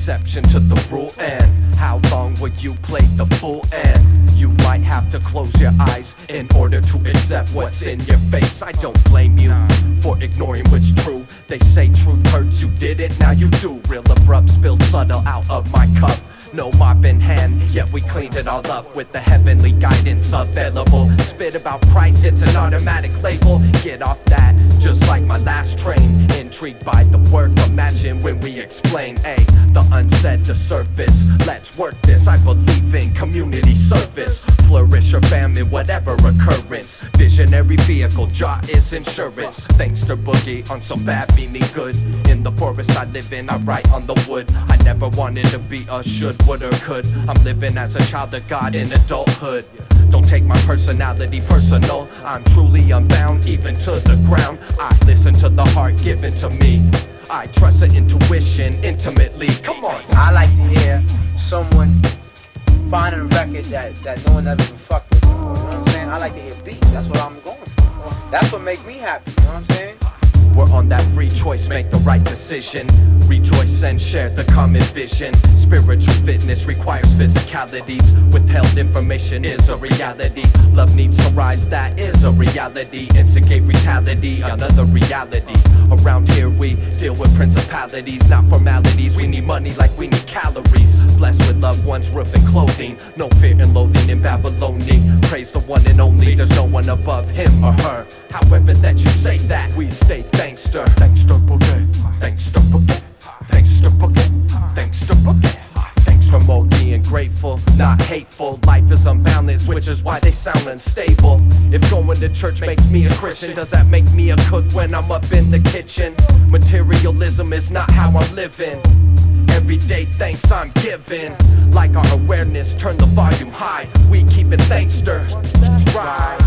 exception to the rule. And how long will you play the fool? And you might have to close your eyes in order to accept what's in your face. I don't blame you for ignoring what's true. They say truth hurts, you did it, now you do. Real abrupt, spilled subtle out of my cup. No mop in hand, yet we cleaned it all up with the heavenly guidance available. Spit about price, it's an automatic label. Get off that, just like my last train. Intrigued by the work, imagine when we explain. The unsaid, the surface. Let's work this, I believe in community service. Flourish or famine, whatever occurrence. Visionary vehicle, jaw is insurance. Thanks to Boogie on some bad meaning good. In the forest I live in, I write on the wood. I never wanted to be a should, would or could. I'm living as a child of God in adulthood. Don't take my personality personal. I'm truly unbound, even to the ground. I listen to the heart given to me. I trust the intuition intimately. Come on. I like to hear someone finding a record that no one ever even fucked with. You know what I'm saying? I like to hear beats. That's what I'm going for. That's what makes me happy. You know what I'm saying? We're on that free choice, make the right decision. Rejoice and share the common vision. Spiritual fitness requires physicalities. Withheld information is a reality. Love needs to rise, that is a reality. Instigate brutality, another reality. Around here we deal with principalities, not formalities. We need money like we need calories. Blessed with loved ones, roof and clothing. No fear and loathing in Babylonian. Praise the one and only, there's no one above him or her. However that you say that, we stay thankster. Thankster Boogie, thankster Boogie, thankster Boogie, thankster Boogie. Thanks for more being grateful, not hateful. Life is unbalanced, which is why they sound unstable. If going to church makes me a Christian, does that make me a cook when I'm up in the kitchen? Materialism is not how I'm living. Everyday thanks I'm giving. Like our awareness, turn the volume high. We keep it thankster. Right.